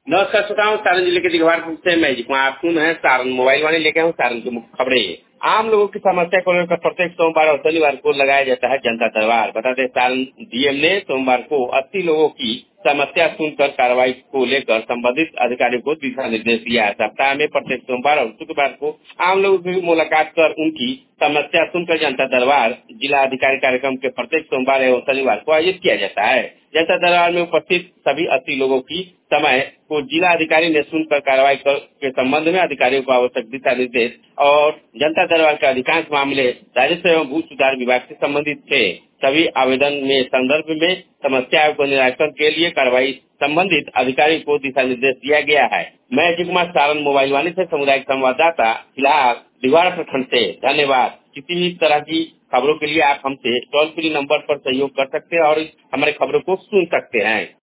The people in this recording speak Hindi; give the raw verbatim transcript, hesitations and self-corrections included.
नमस्कार श्रोताओं, सारण जिले के दिघवारपुर से मैं जी कुमार आपको है सारण मोबाइल वाले लेके आऊँ सारण की मुख्य खबरें। आम लोगों की समस्या को लेकर प्रत्येक सोमवार और शनिवार को लगाया जाता है जनता दरबार। बता दें, सारण डीएम ने सोमवार को अस्सी लोगों की समस्या सुनकर कार्रवाई को लेकर संबंधित अधिकारियों को दिशा निर्देश दिया है। सप्ताह में प्रत्येक सोमवार और शुक्रवार को आम लोगों की मुलाकात कर उनकी समस्या सुनकर जनता दरबार जिला अधिकारी कार्यक्रम के प्रत्येक सोमवार एवं शनिवार को आयोजित किया जाता है। जनता दरबार में उपस्थित सभी अस्सी लोगों की समय को जिला अधिकारी ने सुनकर कार्रवाई के संबंध में अधिकारियों को आवश्यक दिशा निर्देश और जनता दरबार के अधिकांश मामले राजस्व एवं भू सुधार विभाग से संबंधित थे। सभी आवेदन में संदर्भ में समस्याओं को निराकरण के लिए कार्रवाई संबंधित अधिकारियों को दिशा निर्देश दिया गया है। मैं अजय कुमार सारण मोबाइल वाले से सामुदायिक संवाददाता फिलहाल दीवार प्रखंड से। धन्यवाद। किसी भी तरह की खबरों के लिए आप हमसे टोल फ्री नंबर पर सहयोग कर सकते हैं और हमारे खबरों को सुन सकते हैं।